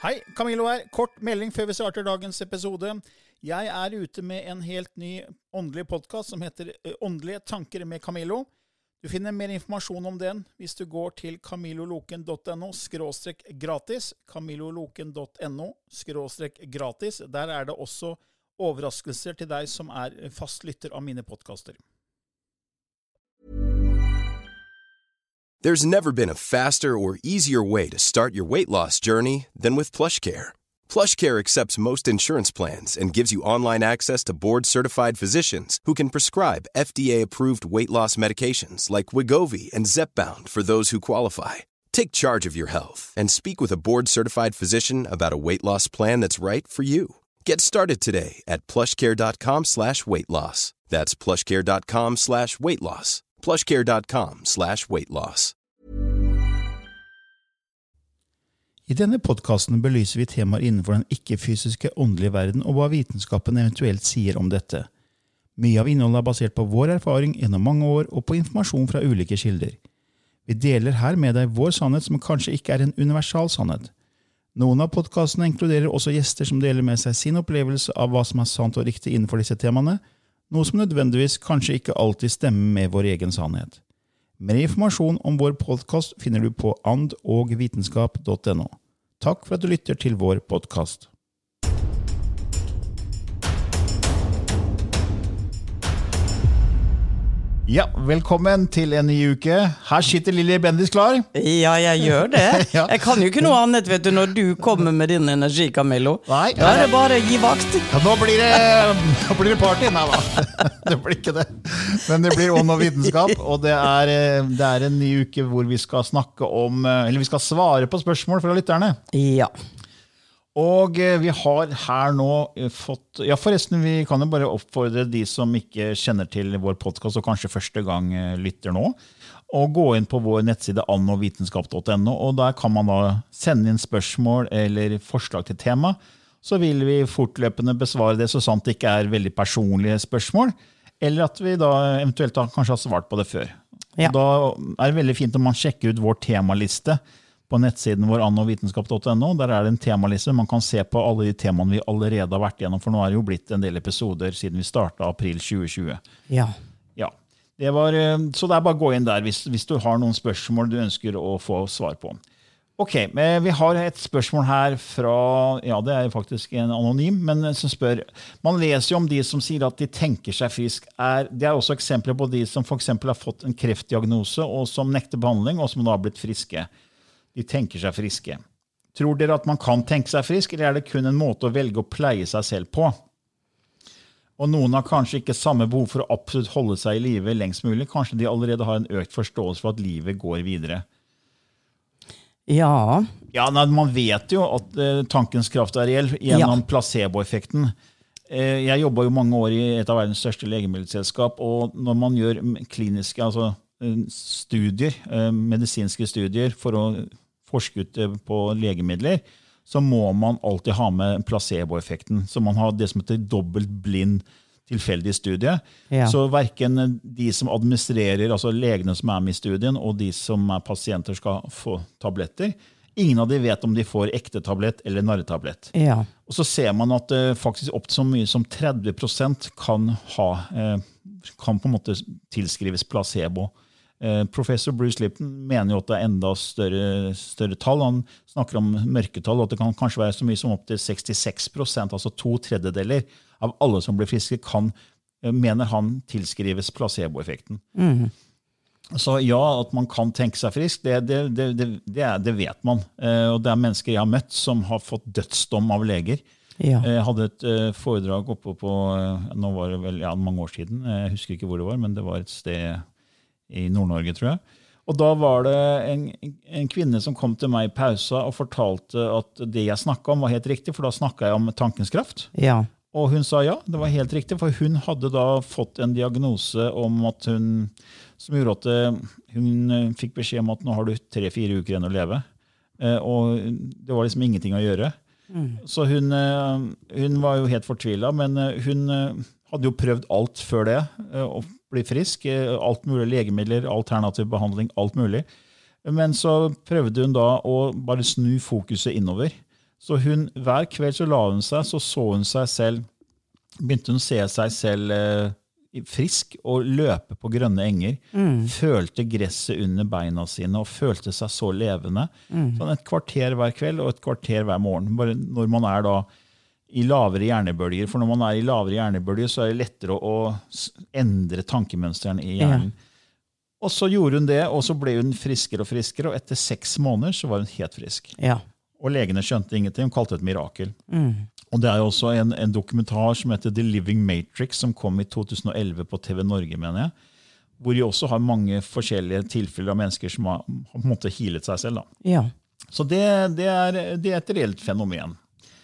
Hei, Camilo her. Kort melding før vi starter dagens episode. Jeg ute med en helt ny åndelig podcast som heter Åndelige tanker med Camilo. Du finner mer informasjon om den hvis du går til camiloloken.no/gratis, camiloloken.no/gratis. Der det også overraskelser til deg som fast lytter av mine podcaster. There's never been a faster or easier way to start your weight loss journey than with PlushCare. PlushCare accepts most insurance plans and gives you online access to board-certified physicians who can prescribe FDA-approved weight loss medications like Wegovy and Zepbound for those who qualify. Take charge of your health and speak with a board-certified physician about a weight loss plan that's right for you. Get started today at plushcare.com/weightloss. That's plushcare.com/weightloss. plushcare.com/weightloss. I denne podcasten belyser vi temaer innenfor den ikke-fysiske åndelige verden og hva vitenskapen eventuelt sier om dette. Mye av innholdet basert på vår erfaring gjennom mange år og på informasjon fra ulike kilder. Vi deler her med deg vår sannhet som kanskje ikke en universal sannhet. Noen av podcastene inkluderer også gjester som deler med seg sin opplevelse av hva som sant og riktig innenfor disse temaene, noe som nødvendigvis kanskje ikke alltid stemmer med vår egen sannhet. Mer informasjon om vår podcast finner du på andogvitenskap.no. Takk for at du lytter til vår podcast. Ja, velkommen til en ny uke. Her sitter Lilly Bendis klar. Ja, jeg gjør det. Ja. Jeg kan jo ikke noe annet, vet du, når du kommer med din energi, Camilo. Nei. Da det bare å gi vakt. Ja, nå blir det party. Nei da, det blir ikke det. Men det blir ånd og vitenskap, og det en ny uke hvor vi skal snakke om, eller vi skal svare på spørsmål fra lytterne. Ja. Og vi har her nå fått, ja forresten vi kan jo bare oppfordre de som ikke kjenner til vår podcast og kanskje første gang lytter nå, og gå inn på vår nettside andogvitenskap.no, og der kan man da sende inn spørsmål eller forslag til tema, så vil vi fortløpende besvare det så sant det ikke veldig personlige spørsmål, eller at vi da eventuelt kanskje har svart på det før. Ja. Da det veldig fint om man sjekker ut vår temaliste på nettsiden vår andogvitenskap.no. Der det en temaliste. Man kan se på alle de temaene vi allerede har vært gjennom, for nå det jo blitt en del episoder siden vi startet april 2020. Ja. Ja. Så det bare å gå inn der hvis du har noen spørsmål du ønsker å få svar på. Ok, vi har et spørsmål her fra, ja det faktisk en anonym, men som spør, man leser jo om de som sier at de tenker seg frisk. Det også eksempler på de som for eksempel har fått en kreftdiagnose og som nekter behandling og som da har blitt friske. De tenker seg friske. Tror dere at man kan tenke seg frisk, eller det kun en måte å velge å pleie seg selv på? Og noen har kanskje ikke samme behov for å absolutt holde seg i livet lengst mulig. Kanskje de allerede har en økt forståelse for at livet går videre. Ja. Ja, man vet jo at tankens kraft reell gjennom placeboeffekten. Jeg jobbet jo mange år i et av verdens største legemiddelselskap, og når man gjør kliniske, altså studier, medisinske studier for å forske ut på legemidler, så må man alltid ha med placeboeffekten. Så man har det som heter dobbelt blind tilfeldig studie. Ja. Så hverken de som administrerer, altså legene som med i studien, og de som pasienter skal få tabletter, ingen av de vet om de får ekte tablett eller narretablett. Ja. Og så ser man at faktisk opp til så mye som 30% kan på en måte tilskrives placebo. Professor Bruce Lipton mener jo at det enda større tall. Han snakker om mørketall, og at det kan kanskje være så mye som opp til 66%, altså 2/3 av alle som blir friske mener han tilskrives placeboeffekten. Mm. Så ja, at man kan tenke seg frisk, det vet man. Og det mennesker jeg har møtt som har fått dødsdom av leger. Ja. Jeg hadde et foredrag oppe på, nå var det vel mange år siden, jeg husker ikke hvor det var, men det var et sted i Nord-Norge, tror jeg. Og da var det en kvinne som kom til meg i pausa og fortalte at det jeg snakket om var helt riktig, for da snakket jeg om tankens kraft. Ja. Og hun sa ja, det var helt riktig, for hun hadde da fått en diagnose om at som gjorde at hun fikk beskjed om at nå har du 3-4 uker igjen å leve. Og det var liksom ingenting å gjøre. Mm. Så hun var jo helt fortvilet, men hun hadde jo prøvd alt før det, å bli frisk, alt mulig legemidler, alternativ behandling, alt mulig. Men så prøvde hun da å bare snu fokuset innover. Så hver kveld så la hun seg, så hun seg selv, begynte hun å se seg selv frisk og løpe på grønne enger, følte gresset under beina sine og følte seg så levende. Sånn et kvarter hver kveld og et kvarter hver morgen. Bare når man da i lavere hjernebølger, for når man i lavere hjernebølger så det lettere å endre tankemønsteren i hjernen. Og så gjorde hun det, og så ble hun friskere og friskere, og etter 6 måneder så var hun helt frisk. Ja. Og legene skjønte ingenting, hun kalte det et mirakel. Og det jo også en dokumentar som heter The Living Matrix, som kom i 2011 på TV Norge, mener jeg, hvor de også har mange forskjellige tilfeller av mennesker som har på en måte healet seg selv. Da. Ja. Så det et reelt fenomen.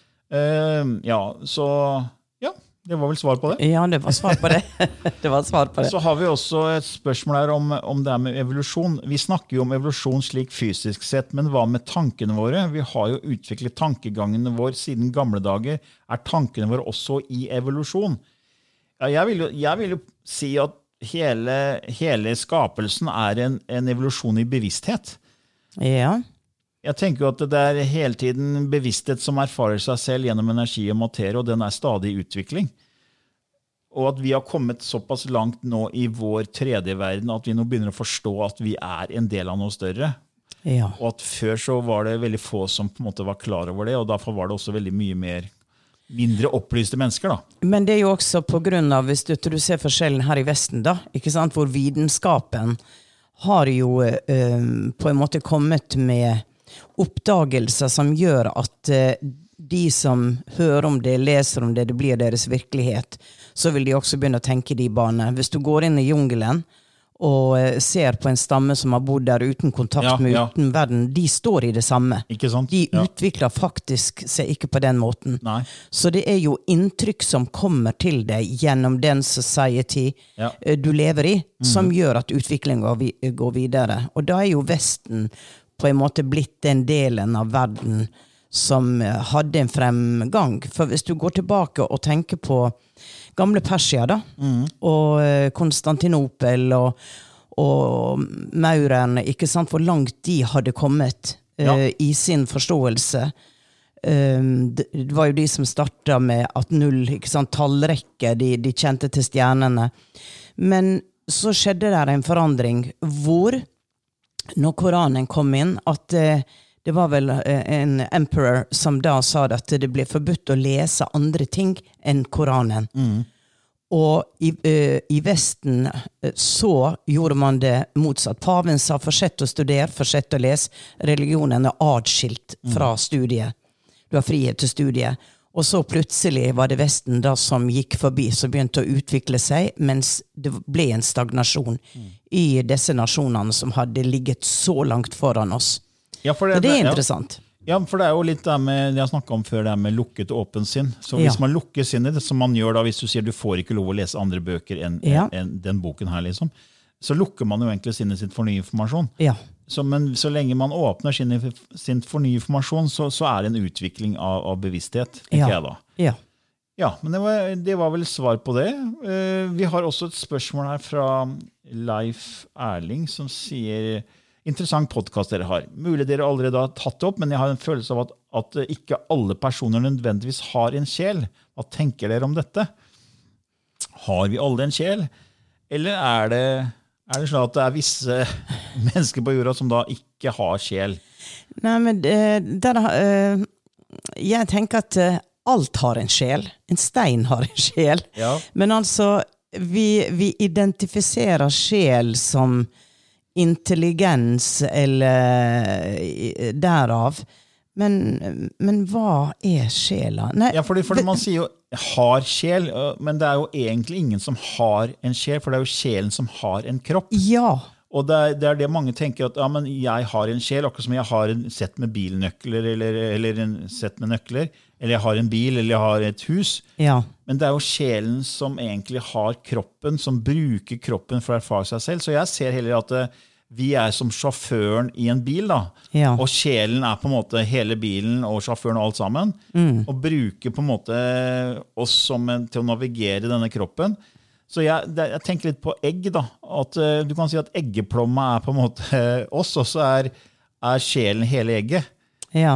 Det var vel svar på det? Ja, det var svar på det. Det var svar på det. Så har vi også et spørsmål her om det med evolusjon. Vi snakker jo om evolusjon slik fysisk sett, men hva med tankene våre? Vi har jo utviklet tankegangene våre siden gamle dager. Tankene våre også i evolusjon? Ja, jeg vil jo si at hele skapelsen en evolusjon i bevissthet. Ja. Jeg tenker jo at det hele tiden bevissthet som erfarer seg selv gjennom energi og materie, og den stadig i utvikling. Og at vi har kommet såpass langt nå i vår tredje verden, at vi nå begynner å forstå at vi en del av noe større. Ja. Og at før så var det veldig få som på en måte var klar over det, og derfor var det også veldig mindre opplyste mennesker. Da. Men det jo også på grunn av, hvis du ser forskjellen her i Vesten, da, ikke sant, hvor vitenskapen har jo på en måte kommet med oppdagelser som gjør at de som hører om det, leser om det, det blir deres virkelighet, så vil de også begynne å tenke de baner. Hvis du går inn i jungelen og ser på en stamme som har bodd der uten kontakt med uten verden, de står i det samme. Ikke sant? De utvikler faktisk seg ikke på den måten. Nei. Så det jo inntrykk som kommer til deg gjennom den society du lever i, som gjør at utviklingen går videre. Og da jo Vesten på en måte blitt den delen av verden som hadde en fremgang. For hvis du går tilbake og tenker på gamle Persia da, og Konstantinopel og maurerne, ikke sant, hvor langt de hadde kommet i sin forståelse. Det var jo de som startet med at null, ikke sant, tallrekke, de kjente til stjernene. Men så skjedde der en forandring hvor når Koranen kom inn, at det var vel en emperor som da sa at det ble forbudt å lese andre ting enn Koranen. Og i Vesten så gjorde man det motsatt. Paven sa fortsett å studere, fortsett å lese. Religionen adskilt fra studiet. Du har frihet til studiet. Og så plutselig var det Vesten da som gikk forbi, som begynte å utvikle seg, mens det ble en stagnasjon i disse nasjonene som hadde ligget så langt foran oss. Ja, for det interessant. Ja, for det jo litt det med, jeg snakket om før, det med lukket og åpen sinn. Så hvis man lukker sinnet, som man gjør da, hvis du sier du får ikke lov å lese andre bøker enn den boken her, liksom, så lukker man jo egentlig sinnet sitt for ny informasjon. Ja. Men så lenge man åpner sin for ny informasjon, så det en utvikling av bevissthet, tenker jeg da. Ja, men det var vel svar på det. Vi har også et spørsmål her fra Leif Erling, som sier, interessant podcast dere har. Mulig dere allerede har tatt det opp, men jeg har en følelse av at ikke alle personer nødvendigvis har en sjel. Hva tenker dere om dette? Har vi alle en sjel? Eller det sånn at det visse mennesker på jorda som da ikke har sjel? Nei, men jeg tenker at alt har en sjel. En stein har en sjel. Ja. Men altså, vi identifiserer sjel som intelligens eller derav. Men hva sjela? Nei, ja, fordi man sier jo har sjel, men det jo egentlig ingen som har en sjel, for det jo sjelen som har en kropp. Ja. Og det det mange tenker at ja, men jeg har en sjel, akkurat som jeg har en sett med bilnøkler, eller en sett med nøkler, eller jeg har en bil, eller jeg har et hus. Ja. Men det jo sjelen som egentlig har kroppen, som bruker kroppen for å erfare seg selv. Så jeg ser heller at vi som sjåføren i en bil, da. Ja. Og sjelen på en måte hele bilen og sjåføren og alt sammen. Og bruker på en måte oss til å navigere denne kroppen. Så jeg tenker litt på egg, da. At du kan si at eggeplomma på en måte oss, og så sjelen hele egget. Ja.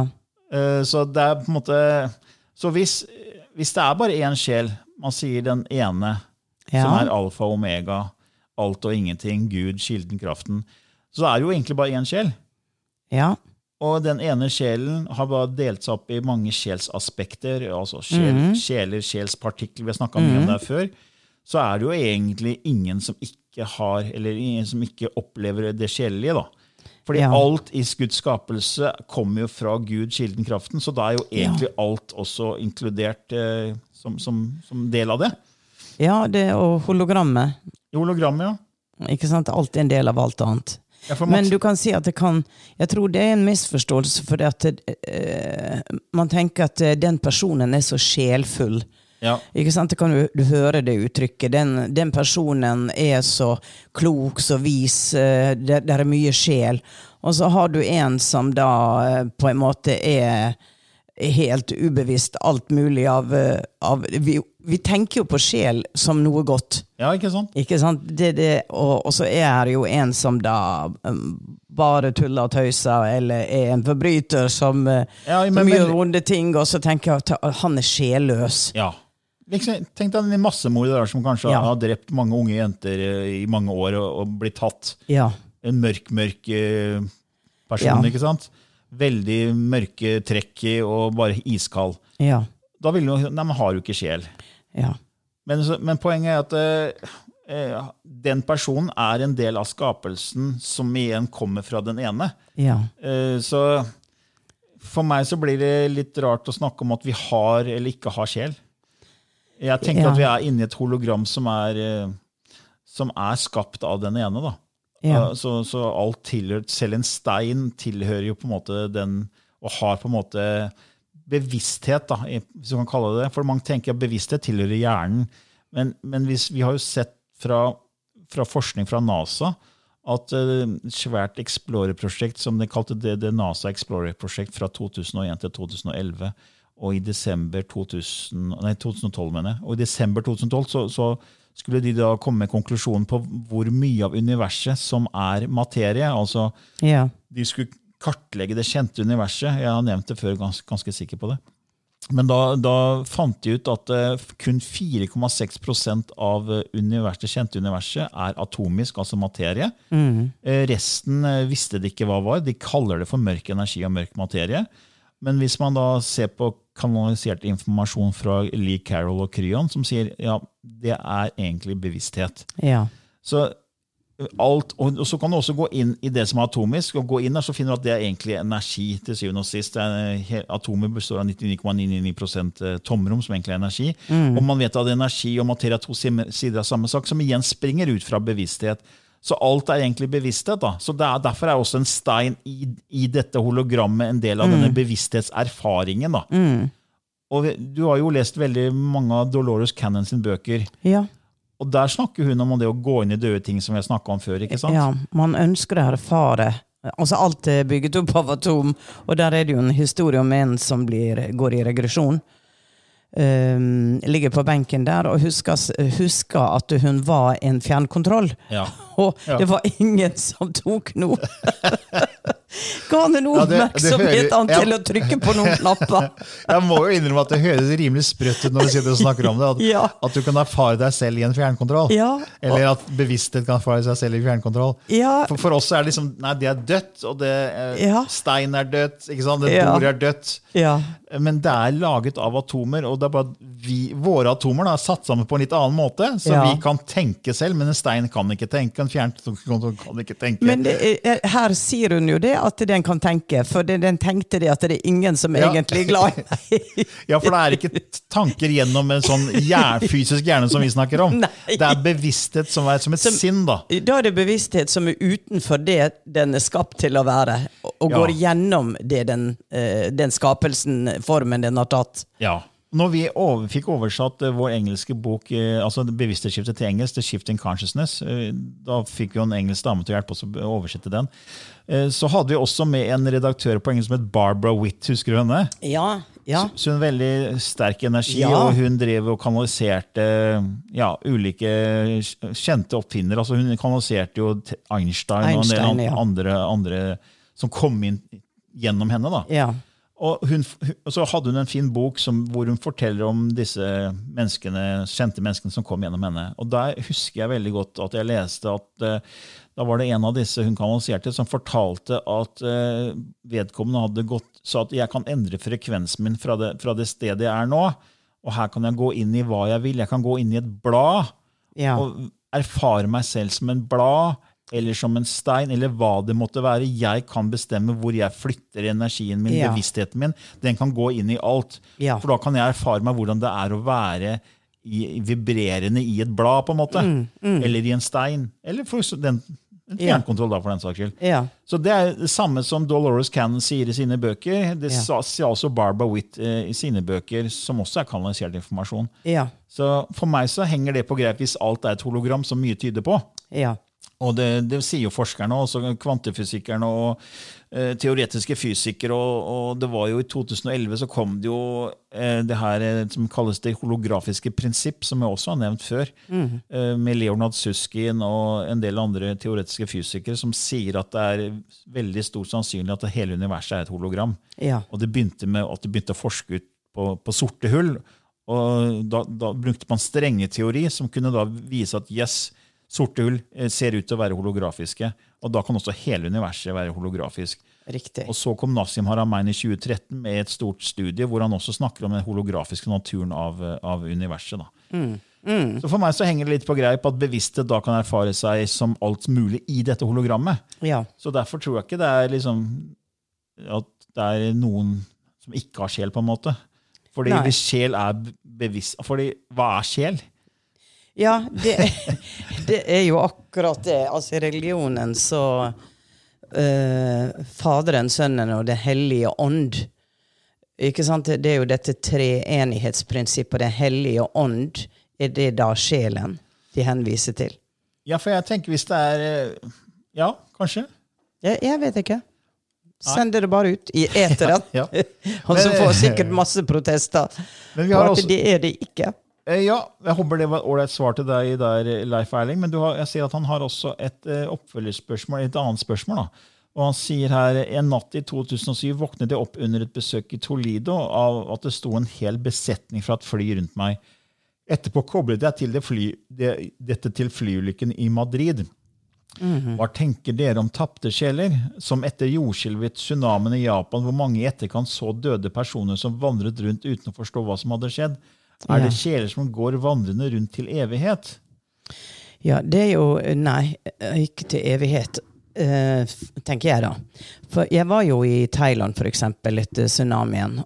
Så det på en måte... Så hvis det bare en sjel, man sier den ene, som alfa og omega, alt og ingenting, Gud, kilden, kraften, så det jo egentlig bare en sjel. Ja. Og den ene sjelen har bare delt seg opp i mange sjelsaspekter, altså sjeler, sjelspartikler, vi har snakket mye om det før, så det jo egentlig ingen som ikke har, eller ingen som ikke opplever det sjelelige da. Fordi alt i Guds skapelse kommer jo fra Gud, kilden, kraften, så da jo egentlig alt også inkludert som del av det. Ja, det og hologrammet. Hologrammet, ja. Ikke sant? Alt en del av alt annet. Men du kan si at jeg tror det en misforståelse for det at man tenker at den personen så sjelfull. Ja. Ikke sant? Det kan du høre det uttrykket. Den personen så klok, så vis, der mye sjel. Og så har du en som da på en måte helt ubevisst alt mulig av vi tenker jo på sjel som noe godt. Ja, ikke sant? Ikke sant? Og så det jo en som da bare tuller og tøyser, eller en forbryter som gjør vonde ting, og så tenker jeg at han sjelløs. Ja. Liksom, tenk deg en massemorder der som kanskje har drept mange unge jenter i mange år og blitt tatt. Ja. En mørk person, ikke sant? Veldig mørke trekk og bare iskald. Ja. Da vil du, man har jo ikke sjel. Ja. Men poenget at den personen en del av skapelsen som igjen kommer fra den ene. Ja. Så for meg så blir det litt rart å snakke om at vi har eller ikke har sjel. Jeg tenker at vi inne i et hologram som skapt av den ene da. Ja. Så alt tilhører, selv en stein tilhører jo på en måte den, og har på en måte bevissthet da, hvis man kan kalle det. For mange tenker at bevissthet tilhører hjernen, men vi har jo sett fra forskning fra NASA at et svært Explorer-prosjekt, som de kalte det NASA Explorer-prosjekt fra 2001 til 2011, og i desember 2012 mener jeg. Og i desember 2012 så skulle de da komme med konklusjonen på hvor mye av universet som materie. Altså, de skulle kartlegge det kjente universet. Jeg har nevnt det før, ganske sikker på det. Men da fant de ut at kun 4,6% av det kjente universet atomisk, altså materie. Resten visste de ikke hva var. De kaller det for mørk energi og mørk materie. Men hvis man da ser på kanalisert informasjon fra Lee Carroll og Kryon, som sier, det egentlig bevissthet. Ja. Så alt, og så kan du også gå inn i det som atomisk, og gå inn der så finner du at det egentlig energi til syvende og sist. Atomer består av 99,99% tomrom, som egentlig energi. Og man vet at energi og materie to sider av samme sak, som igjen springer ut fra bevissthet. Så alt egentlig bevissthet da. Så derfor også en stein i dette hologrammet en del av denne bevissthetserfaringen da. Og du har jo lest veldig mange av Dolores Cannon sin bøker. Ja. Og der snakker hun om det å gå inn i døde ting som vi har snakket om før, ikke sant? Ja, man ønsker å erfare. Altså alt bygget opp av atom, og der det jo en historie om en som går i regresjon. Ligger på benken der og husker at hun var en fjernkontroll. Ja. Og det var ingen som tok noe. Ga han en oppmerksomhet til å trykke på noen knapper. Jeg må jo innrømme at det høres rimelig sprøtt ut når vi sitter og snakker om det, at du kan erfare deg selv i en fjernkontroll. Ja. Eller at bevissthet kan erfare seg selv i fjernkontroll. Ja. For oss det liksom, nei, det dødt, og stein dødt, ikke sant? Det bord dødt. Ja. Men det laget av atomer, og det bare våre atomer satt sammen på en litt annen måte, så vi kan tenke selv, men en stein kan ikke tenke, en fjernkontroll kan ikke tenke. Men her sier hun jo det, at den kan tenke, for den tenkte det at det ingen som egentlig glad i meg. Ja, for det ikke tanker gjennom en sånn fysisk hjerne som vi snakker om. Nei. Det bevissthet som som et sinn da. Da det bevissthet som utenfor det den skapt til å være, og går gjennom det den skapelsen, formen den har tatt. Ja. Når vi fikk oversatt vår engelske bok, altså bevissthetsskiftet til engelsk, The Shifting Consciousness, da fikk vi en engelsk dame til å hjelpe oss å oversette den. Så hadde vi også med en redaktør på engelsk som het Barbara Witt, husker du henne? Ja. Så hun veldig sterk energi, og hun drev og kanaliserte ulike kjente oppfinnere. Altså hun kanaliserte jo Einstein og en del andre som kom inn gjennom henne da. Ja. Og så hadde hun en fin bok hvor hun forteller om disse kjente menneskene som kom gjennom henne. Og der husker jeg veldig godt at jeg leste at da var det en av disse hun kanaliserte som fortalte at vedkommende hadde sa at jeg kan endre frekvensen min fra det stedet jeg er nå, og her kan jeg gå inn i hva jeg vil. Jeg kan gå inn i et blad og erfare meg selv som en blad, eller som en stein, eller hva det måtte være. Jeg kan bestemme hvor jeg flytter energien min, bevisstheten min. Den kan gå inn i alt. For da kan jeg erfare meg hvordan det er å være vibrerende i et blad, på en måte. Eller i en stein. Eller for en fjernkontroll, da, for den saks skyld. Så det er det samme som Dolores Cannon sier i sine bøker. Det sier også Barbara Witt i sine bøker, som også er kanalisert informasjon. Så for meg så henger det på greip hvis alt er et hologram som mye tyder på. Og det sier jo forskerne, også kvantefysikerne og teoretiske fysikere, og det var jo i 2011 så kom det jo det her som kalles det holografiske prinsipp, som jeg også har nevnt før, med Leonard Susskind og en del andre teoretiske fysikere som sier at det er veldig stor sannsynlig at hele universet er et hologram. Og det begynte med at de begynte å forske ut på sorte hull, og da brukte man strenge teori som kunne da vise at sorte hull ser ut til å være holografiske, og da kan også hele universet være holografisk. Riktig. Og så kom Nassim Haramein i 2013 med et stort studie hvor han også snakker om den holografiske naturen av universet. Så for meg så henger det litt på greip at bevissthet da kan erfare seg som alt mulig i dette hologrammet. Så derfor tror jeg ikke det er liksom at det er noen som ikke har sjel på en måte. Fordi hvis sjel er bevisst, fordi hva er sjel? Ja, det er jo akkurat det. Altså i religionen så Faderen, Sønnen og det hellige ånd. Ikke sant? Det er jo dette treenighetsprinsippet, det hellige ånd. Er det da sjelen de henviser til? Ja, for jeg tenker hvis det er ja, kanskje. Jeg vet ikke. Send det bare ut i eteren. Og så får sikkert masse protester. Men vi har også... det er det ikke. Ja, jeg håper det var et svar til deg der, Leif Erling, men jeg ser at han har også et oppfølgerspørsmål, et annet spørsmål. Da. Og han sier her, en natt i 2007 våknet jeg opp under et besøk i Toledo av at det sto en hel besetning fra et fly rundt meg. Etterpå koblet jeg til dette til flyulykken i Madrid. Hva tenker dere om tapte sjeler, som etter jordskjelvet, tsunamien i Japan, hvor mange i etterkant så døde personer som vandret rundt uten å forstå hva som hadde skjedd? Er det sjeler som går vandrende rundt til evighet? Ja, det er jo, nei, ikke til evighet, tenker jeg da. For jeg var jo i Thailand for eksempel etter tsunamien,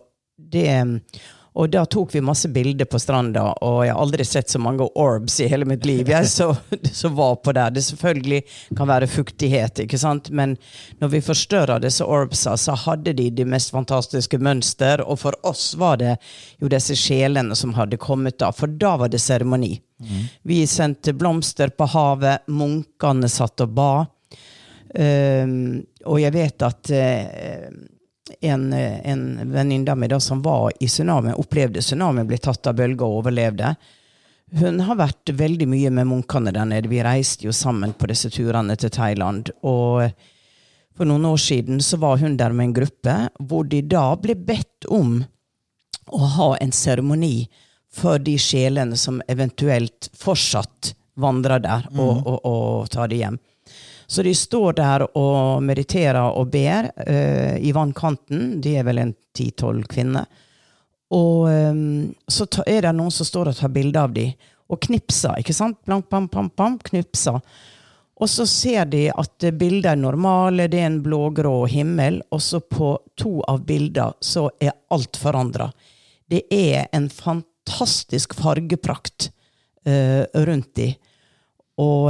og da tok vi masse bilder på stranda, og jeg har aldri sett så mange orbs i hele mitt liv. Jeg så var på der. Det selvfølgelig kan være fuktighet, ikke sant? Men når vi forstørret disse orbsa, så hadde de mest fantastiske mønster, og for oss var det jo disse sjelene som hadde kommet da, for da var det seremoni. Vi sendte blomster på havet, munkene satt og ba, og jeg vet at en venninne med da, som var i tsunami, opplevde tsunami, ble tatt av bølger og overlevde. Hun har vært veldig mye med munkene der nede. Vi reiste jo sammen på disse turene til Thailand, og for noen år siden så var hun der med en gruppe, hvor de da ble bedt om å ha en seremoni for de sjelene som eventuelt fortsatt vandrer der og tar det hjem. Så de står der og mediterer og ber i vannkanten. De er vel en 10-12 kvinner. Og så er det noen som står og tar bilder av de, og knipser, ikke sant? Blank, bam, bam, bam, knipser. Og så ser de at bildet er normale, det er en blågrå himmel, og så på 2 av bilder så er alt forandret. Det er en fantastisk fargeprakt rundt de. Og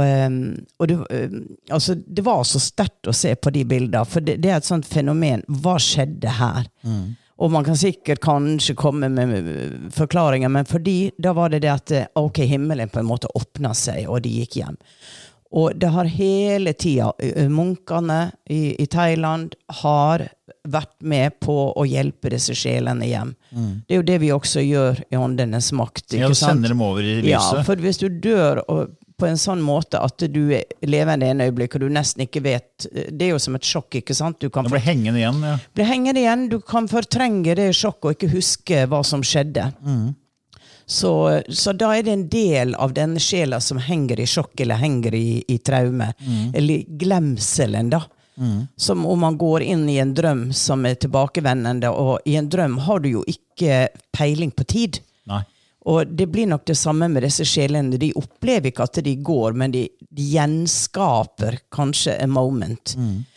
det var så sterkt å se på de bildene, for det er et sånt fenomen. Hva skjedde her? Og man kan sikkert kanskje komme med forklaringer, men fordi da var det at himmelen på en måte åpnet seg, og de gikk hjem. Og det har hele tiden, munkene i Thailand har vært med på å hjelpe disse sjelene hjem. Det er jo det vi også gjør i Åndenes makt. Ikke sant? Sender dem over i lyset. Ja, for hvis du dør på en sånn måte at du lever i en øyeblikk, og du nesten ikke vet, det jo som et sjokk, ikke sant? Du kan blir hengende igjen, ja. Blir hengende igjen, du kan fortrenge det sjokk og ikke huske hva som skjedde. Så da det en del av denne sjela som henger i sjokk, eller henger i traume, eller glemselen da. Som om man går inn i en drøm som tilbakevendende, og i en drøm har du jo ikke peiling på tid. Nei. Og det blir nok det samme med disse sjelene. De opplever ikke at de går, men de gjenskaper kanskje en moment.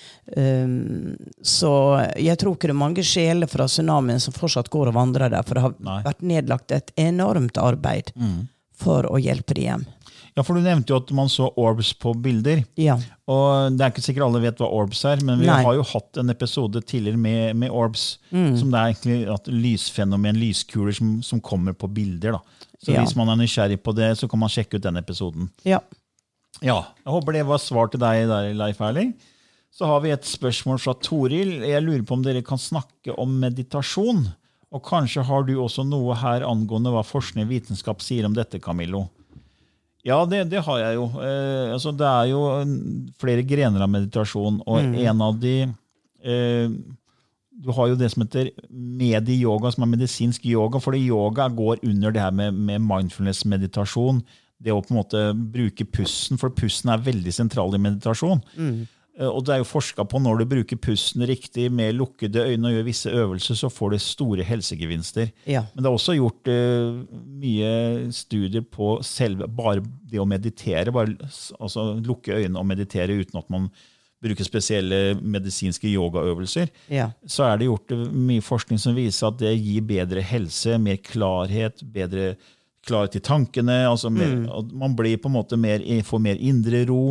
Så jeg tror ikke det mange sjeler fra tsunamien som fortsatt går og vandrer der, for det har vært nedlagt et enormt arbeid for å hjelpe de hjem. Ja, for du nevnte jo at man så orbs på bilder. Ja. Og det ikke sikkert alle vet hva orbs men vi har jo hatt en episode tidligere med orbs, som det egentlig et lysfenomen, lyskuler som kommer på bilder. Da. Så hvis man nysgjerrig på det, så kan man sjekke ut den episoden. Ja. Ja, jeg håper det var svar til deg der, Leif Erling. Så har vi et spørsmål fra Toril. Jeg lurer på om dere kan snakke om meditasjon. Og kanskje har du også noe her angående hva forskning og vitenskap sier om dette, Camillo? Ja, det har jeg jo. Altså, det jo flere grener av meditasjon, og en av de du har jo det som heter medi-yoga, som medisinsk yoga, fordi yoga går under det her med mindfulness-meditasjon, det å på en måte bruke pusten, for pusten veldig sentral i meditasjon. Og det jo forsket på når du bruker pusten riktig med lukkede øyne og gjør visse øvelser, så får du store helsegevinster. Ja. Men det også gjort mye studier på bare det å meditere, altså lukke øynene og meditere uten at man bruker spesielle medisinske yogaøvelser. Ja. Så det gjort mye forskning som viser at det gir bedre helse, mer klarhet, bedre klarhet i tankene, altså man blir på en måte får mer indre ro.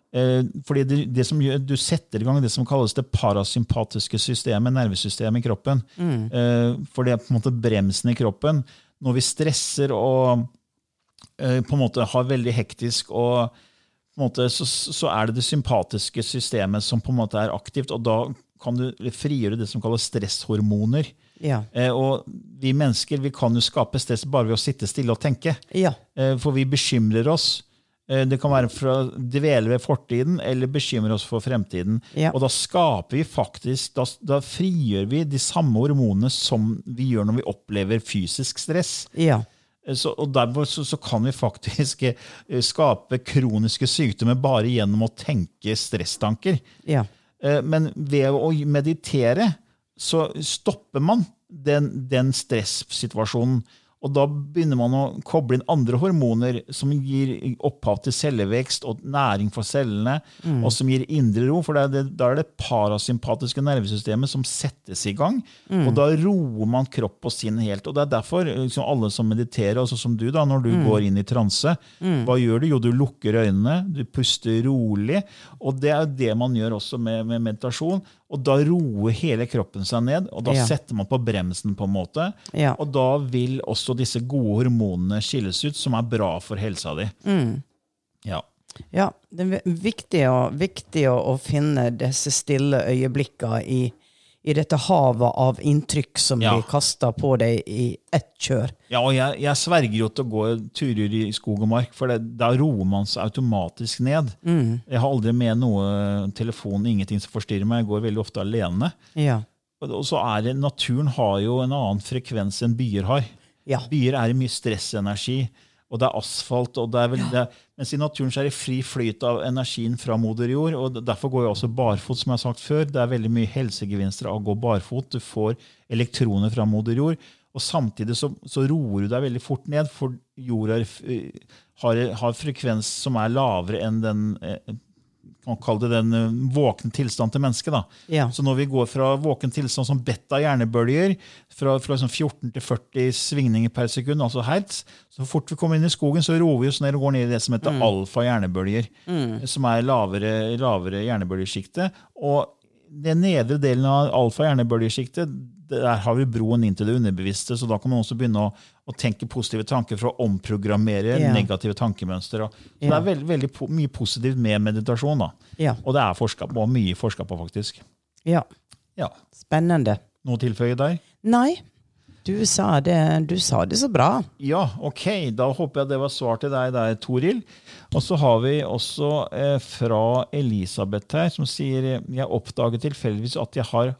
Fordi det som gjør, du setter i gang det som kalles det parasympatiske systemet, nervesystemet i kroppen. For det på en måte bremsen i kroppen. Når vi stresser og på en måte har veldig hektisk, og på en måte, så det sympatiske systemet som på en måte aktivt, og da kan du frigjøre det som kalles stresshormoner. Ja. Og vi mennesker, vi kan jo skape stress bare ved å sitte stille og tenke. Ja. For vi bekymrer oss. Det kan være fra dvele ved fortiden, eller bekymre oss for fremtiden. Ja. Og da skaper vi faktisk, da frigjør vi de samme hormonene som vi gjør når vi opplever fysisk stress. Ja. Og derfor så kan vi faktisk skape kroniske sykdommer bare gjennom å tenke stresstanker. Ja. Men ved å meditere, så stopper man den stresssituasjonen. Og da begynner man å koble inn andre hormoner som gir opphav til cellevekst og næring for cellene, og som gir indre ro, for da det parasympatiske nervesystemet som settes i gang, og da roer man kropp og sinn helt. Og det derfor liksom, alle som mediterer, altså som du da, når du går inn i transe, hva gjør du? Jo, du lukker øynene, du puster rolig, og det det man gjør også med meditasjon, og da roer hele kroppen seg ned, og da setter man på bremsen på en måte, og da vil også disse gode hormonene skilles ut, som bra for helsa di. Ja. Ja, det viktig å finne disse stille øyeblikker i dette havet av inntrykk som blir kastet på deg i ett kjør. Ja, og jeg sverger jo til å gå turer i skog og mark, for da roer man seg automatisk ned. Jeg har aldri med noe telefon, ingenting som forstyrrer meg. Jeg går veldig ofte alene. Ja. Og så naturen har jo en annen frekvens enn byer har. Ja. Byer mye stressenergi, og det asfalt, og mens i naturen så det fri flyt av energien fra moder jord, og derfor går jeg også barfot, som jeg har sagt før. Det veldig mye helsegevinster av å gå barfot. Du får elektroner fra moder jord, og samtidig så roer du deg veldig fort ned, for jorda har frekvens som lavere enn den man kaller det den våkne tilstand til mennesket. Da. Ja. Så når vi går fra våken tilstand som beta-hjernebølger, fra liksom 14 til 40 svingninger per sekund, altså hertz, så fort vi kommer inn i skogen, så roer vi oss ned og går ned i det som heter alfa-hjernebølger, som lavere hjernebølgeskiktet. Og den nedre delen av alfa-hjernebølgeskiktet, der har vi broen inn til det underbevisste, så da kan man også begynne å tenke positive tanker for å omprogrammere negative tankemønster. Så det veldig mye positivt med meditasjon, da. Ja. Og det forsket på, mye forsket på faktisk. Ja. Ja. Spennende. Noe tilføye der? Nei. Du sa det så bra. Ja, ok. Da håper jeg det var svar til deg der, Toril. Og så har vi også fra Elisabeth her, som sier jeg oppdaget tilfeldigvis at jeg har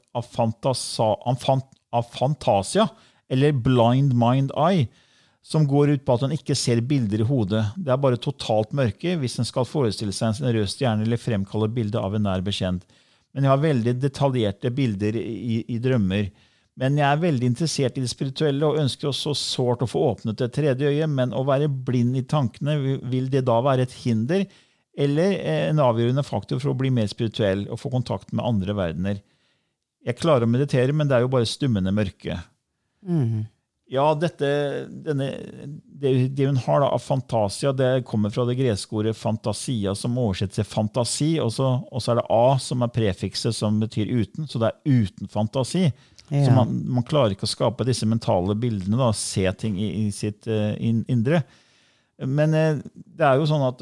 afantasia, eller blind mind eye, som går ut på at han ikke ser bilder i hodet. Det er bare totalt mørke hvis en skal forestille seg en rød stjerne eller fremkalle bildet av en nær bekjent. Men jeg har veldig detaljerte bilder i drømmer. Men jeg er veldig interessert i det spirituelle og ønsker også sårt å få åpnet det tredje øyet, men å være blind i tankene, vil det da være et hinder eller en avgjørende faktor for å bli mer spirituell og få kontakt med andre verdener? Jeg klarer å meditere, men det er jo bare stummende mørke. Ja, det hun har da, av fantasia, det kommer fra det greske ordet fantasia, som oversettes til fantasi, og så er det A som er prefikset som betyr uten, så det er uten fantasi. Ja. Så man klarer ikke å skape disse mentale bildene, da, se ting i sitt indre. Men det er jo sånn at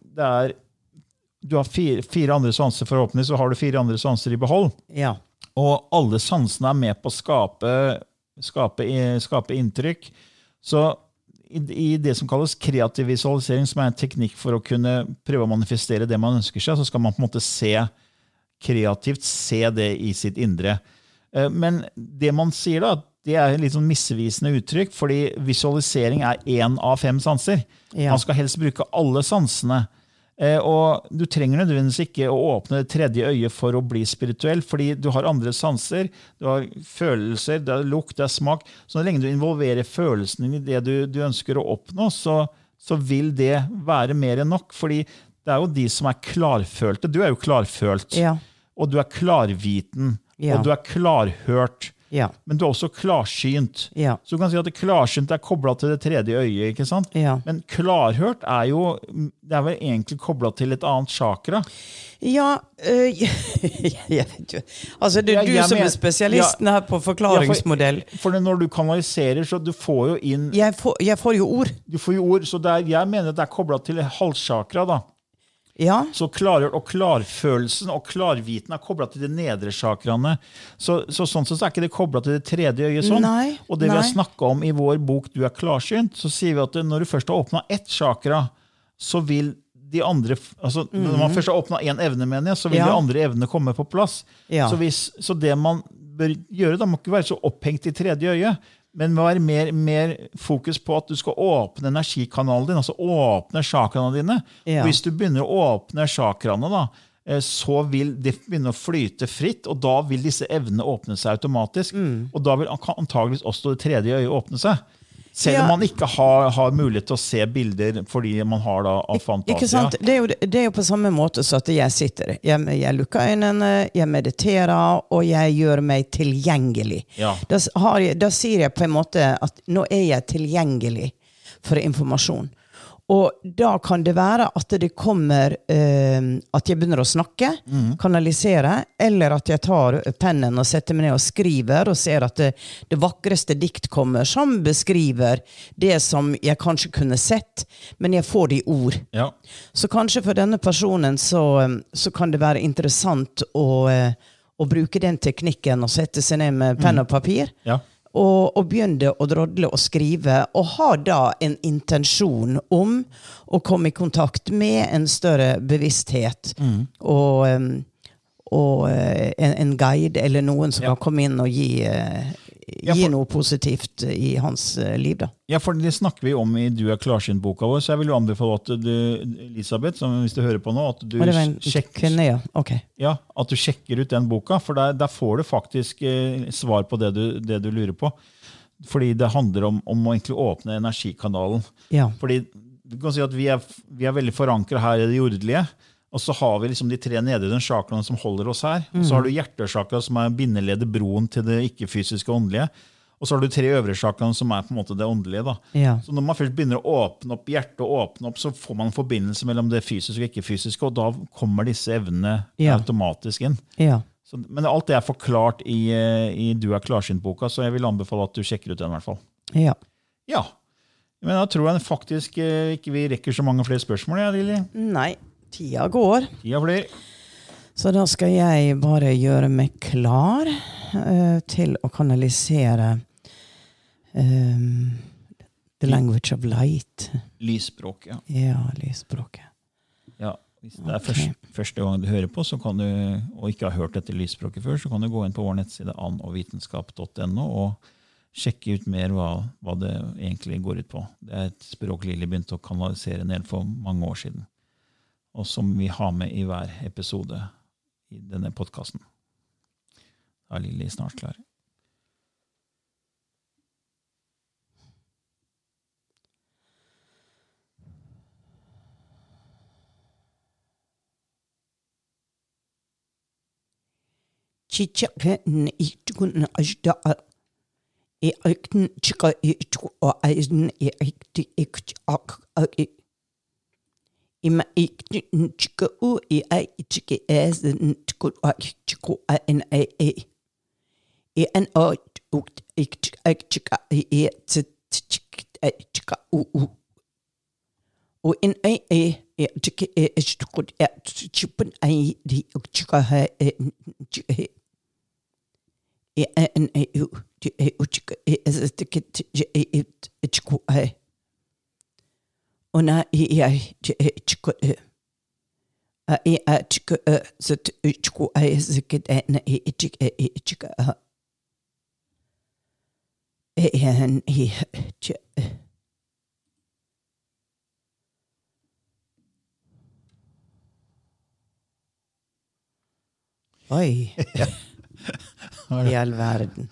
du har fire andre sanser, forhåpentlig så har du 4 andre sanser i behold. Ja. Og alle sansene er med på å skape inntrykk. Så i det som kalles kreativ visualisering, som er en teknikk for å kunne prøve å manifestere det man ønsker seg, så skal man på en måte se det i sitt indre. Men det man sier da, det er litt sånn misvisende uttrykk, fordi visualisering er 1 av 5 sanser. Ja. Man skal helst bruke alle sansene. Og du trenger nødvendigvis ikke å åpne det tredje øyet for å bli spirituell, fordi du har andre sanser, du har følelser, det er lukt, det er smak. Så lenge du involverer følelsene i det du ønsker å oppnå, så vil det være mer enn nok, fordi det er jo de som er klarfølte. Du er jo klarfølt, og du er klarviten. Ja. Og du er klarhørt, men du er også klarsynt. Ja. Så du kan si at klarsynt er koblet til det tredje øyet, ikke sant? Ja. Men klarhørt det er vel egentlig koblet til et annet chakra? Ja, jeg vet jo. Altså, det er du som er spesialisten her på forklaringsmodell. For når du kanaliserer, så du får jo inn... Jeg får jo ord. Du får jo ord, så jeg mener at det er koblet til halschakra, da. Ja. Så klarhørt og klarfølelsen og klarviten er koblet til de nedre chakraene. Så sånn sett er ikke det koblet til det tredje øyet sånn. Nei, og det vi har snakket om i vår bok Du er klarsynt, så sier vi at når du først har åpnet ett chakra, så vil de andre, altså når man først har åpnet en evne, mener jeg, så vil de andre evnene komme på plass. Ja. Så det man bør gjøre, da må ikke være så opphengt i tredje øyet, men må være mer fokus på at du skal åpne energikanalen din, altså åpne chakraene dine. Ja. Og hvis du begynner å åpne chakraene, da, så vil det begynne å flyte fritt, og da vil disse evnene åpne seg automatisk. Og da vil antageligvis også det tredje øyet åpne seg. Selv om man ikke har mulighet til å se bilder fordi man har da av fantasia. Ikke sant? Det er jo på samme måte så at jeg sitter. Jeg lukker øynene, jeg mediterer, og jeg gjør meg tilgjengelig. Ja. Da sier jeg på en måte at nå er jeg tilgjengelig for informasjon. Og da kan det være at det kommer at jeg begynner å snakke, kanalisere, eller at jeg tar pennen og setter meg ned og skriver, og ser at det vakreste dikt kommer, som beskriver det som jeg kanskje kunne sett, men jeg får det i ord. Ja. Så kanskje for denne personen så kan det være interessant å bruke den teknikken og sette seg ned med penn og papir. Ja. Og begynne å drodle og skrive, og ha da en intensjon om å komme i kontakt med en større bevissthet, og en guide eller noen som kan komme inn og gi noe positivt i hans liv da. Ja, for det snakker vi om i Du er klarsynt-boka vår, så jeg vil jo anbefale at du, Elisabeth, som hvis du hører på nå, at du sjekker, at du sjekker ut den boka, for der får du faktisk svar på det du lurer på. Fordi det handler om å egentlig åpne energikanalen. Ja. Fordi du kan si at vi er veldig forankret her i det jordelige, og så har vi liksom de 3 nedre chakraene som holder oss her. Og så har du hjertechakra som er bindeleddet broen til det ikke-fysiske og åndelige. Og så har du 3 øvre chakraene som er på en måte det åndelige. Da. Ja. Så når man først begynner å åpne opp hjertet og åpne opp, så får man en forbindelse mellom det fysiske og ikke-fysiske, og da kommer disse evnene automatisk inn. Ja. Men alt det er forklart i Du er klarsynt-boka, så jeg vil anbefale at du sjekker ut den i hvert fall. Ja. Ja. Men da tror jeg faktisk ikke vi rekker så mange flere spørsmål, Lili. Nei. Tida går. Tida blir. Så da skal jeg bare gjøre meg klar til å kanalisere The language of light. Lysspråk, ja. Ja, lysspråket. Ja, hvis det første gang du hører på, så kan du, og ikke har hørt dette lysspråket før, så kan du gå inn på vår nettside annovitenskap.no og sjekke ut mer hva det egentlig går ut på. Det et språk Lilly begynte å kanalisere ned for mange år siden, og som vi har med i hver episode i denne podcasten. Da Lilly snart klar. Chichaken itkun ajda e ikten chika itku o eisen e ikti ikchak ima ikten chika u e ichike eisen tku chiku en e en o ukt ikchika e chika u o in e chike e ichku chipun ai di chika ha en eu uchka es ticket ichku ai ona ai chku ai chku zet ichku ai ziket en ichka en oi I all verden.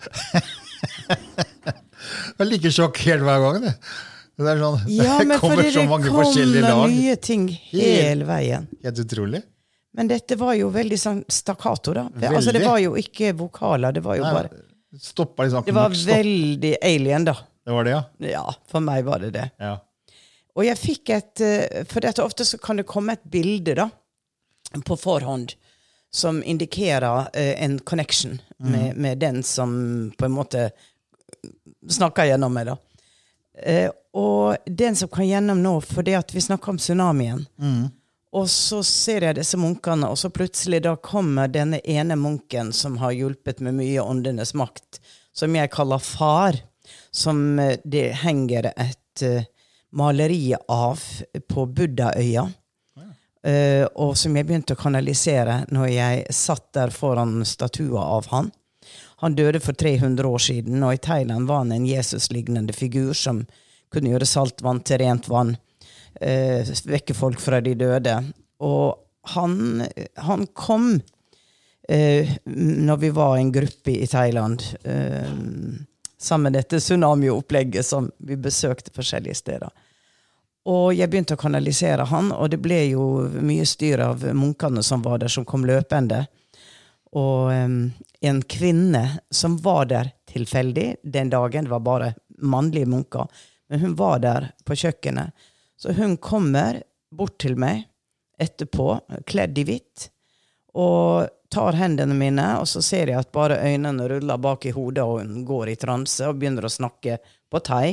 Det like sjokkert hver gang, det. Det sånn, ja, men kommer så mange forskjellige lag. Det kommer nye ting hele veien. Helt utrolig. Men dette var jo veldig sånn stakkato, da. Altså, det var jo ikke vokaler, det var jo bare... Liksom, det var veldig alien, da. Det var det, ja? Ja, for meg var det det. Ja. Og jeg fikk for dette ofte så kan det komme et bilde, da, på forhånd, som indikerer en connection med den som på en måte snakker gjennom meg, da. Og den som kan gjennom nå, for det at vi snakker om tsunamien, og så ser jeg disse munkene, og så plutselig da kommer denne ene munken som har hjulpet med mye åndenes makt, som jeg kaller far, som det henger et maleri av på Buddhaøya, og som jeg begynte å kanalisere når jeg satt der foran statua av han. Han døde for 300 år siden, og i Thailand var han en Jesus-lignende figur som kunne gjøre saltvann til rent vann, vekke folk fra de døde. Og han kom når vi var en gruppe i Thailand, sammen med dette tsunami-opplegget som vi besøkte forskjellige steder. Og jeg begynte å kanalisere han, og det ble jo mye styr av munkene som var der, som kom løpende. Og en kvinne som var der tilfeldig den dagen, det var bare mannlige munker, men hun var der på kjøkkenet. Så hun kommer bort til meg etterpå, kledd i hvitt, og tar hendene mine, og så ser jeg at bare øynene ruller bak i hodet, og hun går i transe og begynner å snakke på thai.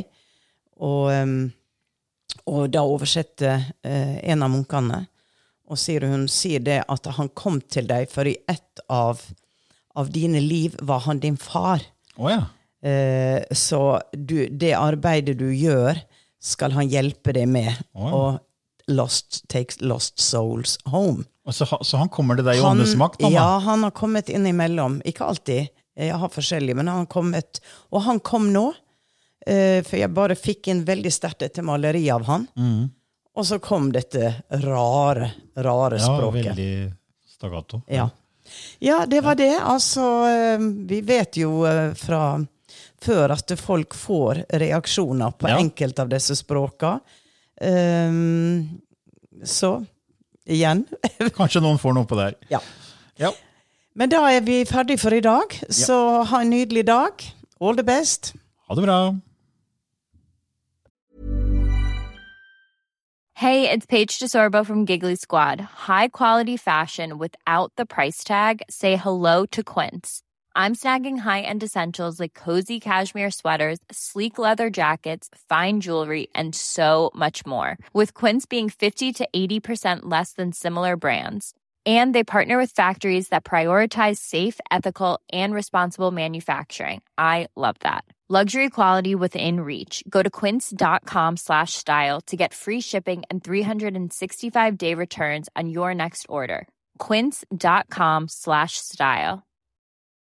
Og da oversetter en av munkene, og hun sier det at han kom til deg, for i ett av dine liv var han din far. Ja. Så det arbeidet du gjør, skal han hjelpe deg med, og takes lost souls home. Og så han kommer til deg i åndens makt? Ja, han har kommet inn imellom. Ikke alltid, jeg har forskjellige, men han har kommet, og han kom nå, for jeg bare fikk en veldig sterkt etter maleri av han. Og så kom dette rare språket. Ja, veldig staccato. Ja, det var det. Altså, vi vet jo fra før at folk får reaksjoner på enkelt av disse språkene. Så, igjen. Kanskje noen får noe på det her. Ja. Men da er vi ferdig for i dag. Så ha en nydelig dag. All the best. Ha det bra. Hey, it's Paige DeSorbo from Giggly Squad. High quality fashion without the price tag. Say hello to Quince. I'm snagging high-end essentials like cozy cashmere sweaters, sleek leather jackets, fine jewelry, and so much more. With Quince being 50 to 80% less than similar brands. And they partner with factories that prioritize safe, ethical, and responsible manufacturing. I love that. Luxury quality within reach. Go to quince.com/style to get free shipping and 365-day returns on your next order. Quince.com/style.